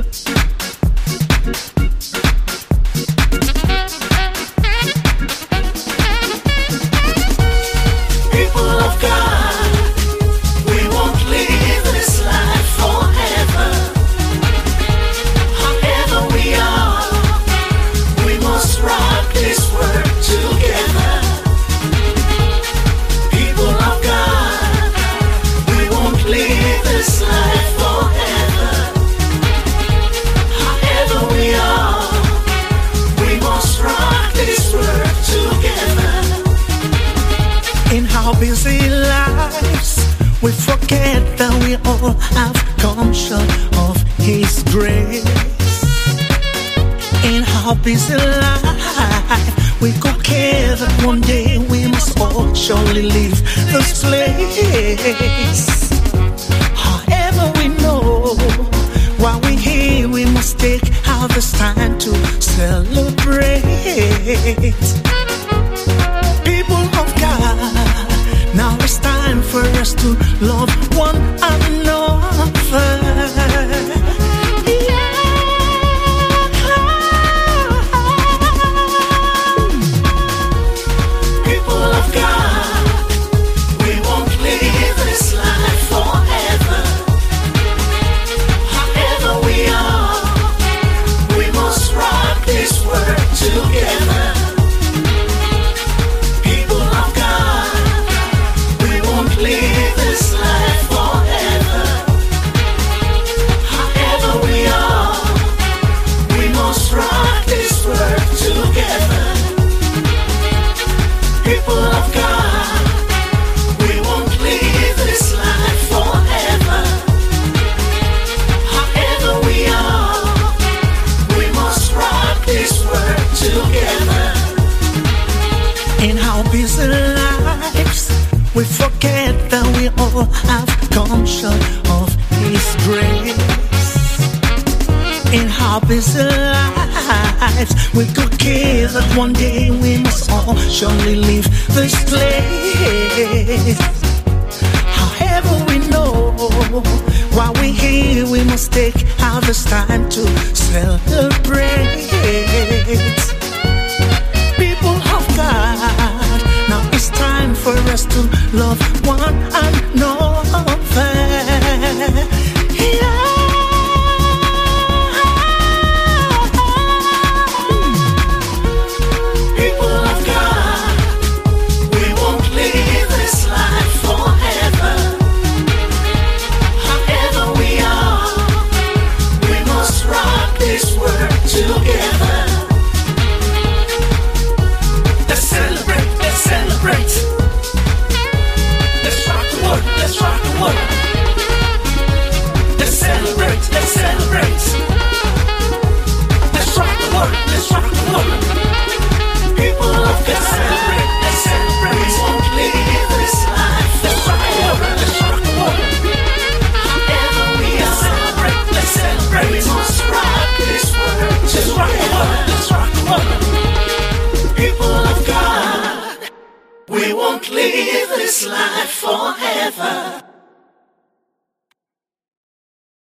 Busy lives, we forget that we all have come short of His grace. In our busy life, we could care that one day we must all surely leave this place. However, we know while we're here, we must take out this time to celebrate. People of God, now it's time for us to love one another. Yeah. People of God, we won't live this life forever. However we are, we must rock this world together. Live this life forever. However we are, we must rock this world together. People of God, we won't live this life forever. However we are, we must rock this world together. In our busy lives, we forget that we all have come short of His grace. In our busy lives, we could care that one day we must all surely leave this place. However, we know while we're here, we must take out this time to celebrate. People of God, now it's time for us to love one another. Yeah. People of God, we won't live this life forever. However we are, we must rock this world together. Let's celebrate, let's celebrate. Let's rock the world, let's rock the world. Let's celebrate, let's celebrate. Let's rock the world, let's rock the world. People of God, let's celebrate, let's celebrate. We won't live this life. Let's rock the world, let's rock the world. However we are, celebrate, let's celebrate. We must rock this world. Let's rock the world, let's rock the world. People of God, we won't live this life forever.